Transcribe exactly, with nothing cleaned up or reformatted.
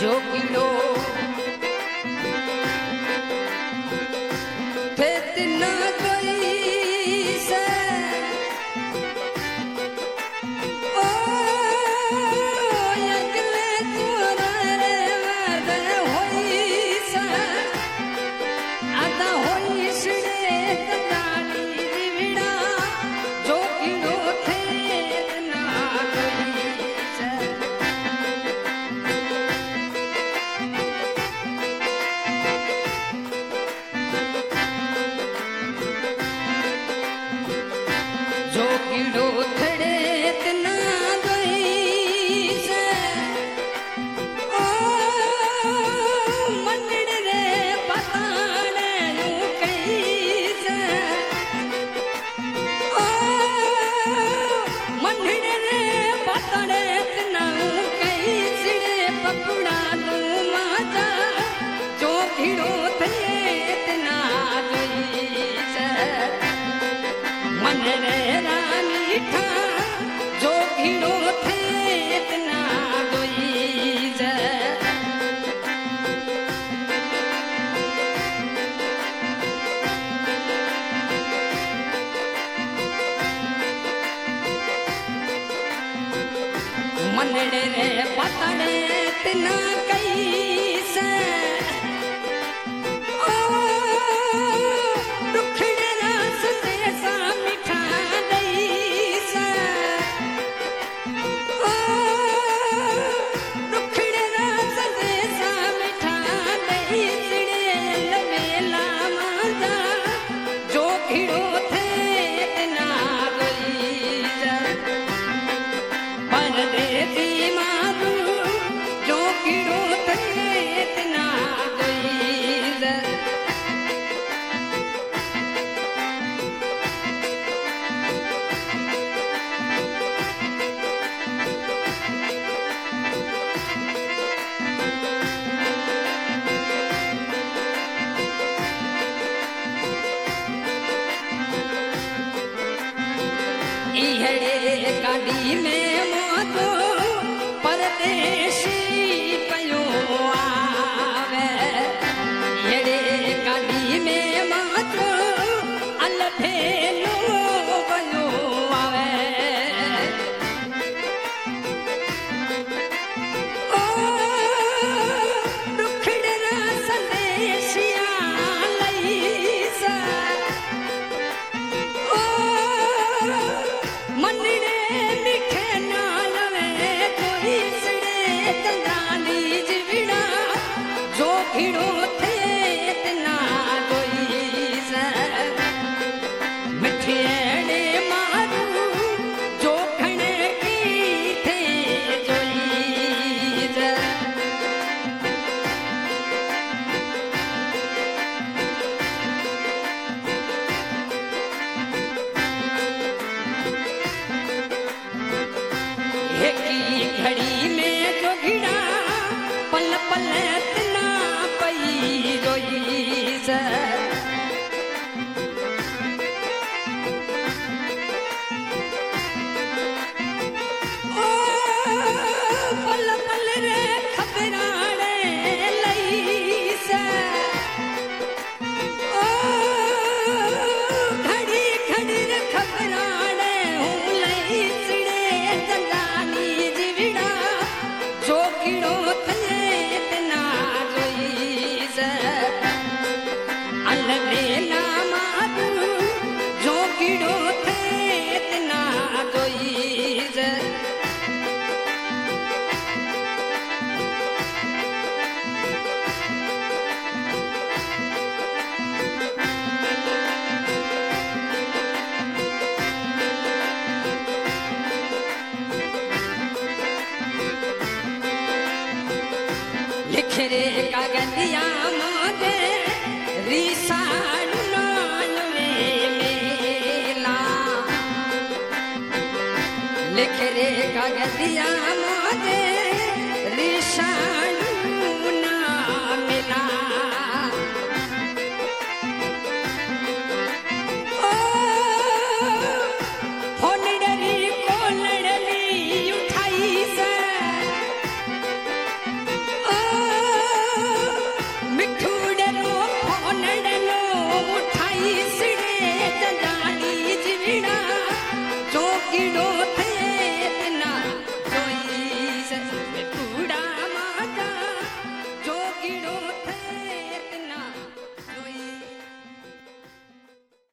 जोगिड़ो फेत ना गई से ओ यगले तोरा रे वादे होई से आदा होई सड़े कदाली रिविड़ा जोगिड़ो फेत ना गई से जोगिड़ो थड़े तना गई से ओ मंडड़ रे पताने यूं कही से ओ मंडड़ रे पताने तना यूं कही सिड़े पकड़ा तू माता जोगिड़ो थड़े तना गई से मन रे रानी ठा जोगिड़ो थेत ना दोई जे मन रे पतड़े तना कई से ओ दुखड़े रस से सा मिठा दई से ओ दुखड़े रस से सा मिठा दई सिड़े लमेला मांदा जोगिड़ो थेत ना गई से परदेसी मारू जोगिड़ो थेत ना गई से इहड़े गाड़ी में मोतो परदेसी पयो आवे इहड़े गाड़ी में मोतो अलफेलो पयो आवे ओ दुखड़ा संदेशिया लई से ओ मनड़े मिठे नाल वे कोई सड़े कंदाली जिविड़ा जोगिड़ो थेत ना दोई से मिठेड़े मारू जोखने की थे जोई से एकी घड़ी में जोगिड़ा पल पल तना पई रोई से ओ पल पल रे खबराने लई से ओ घड़ी घड़ी रे खबराने हूं लई सिड़े दलाली जिविड़ा जोगिड़ो थेत ना गई से अलबे ना मारू जोगिड़ो थेत ना गई से लिख रे कागदिया मोदे रिसालू नाल में मेला लिख रे कागदिया मोदे रिसालू ना मिला ओ होनडरी कोलडली उठाई से ओ लड़नो उठाई सिड़े जजानी जीवड़ा चौकीड़ो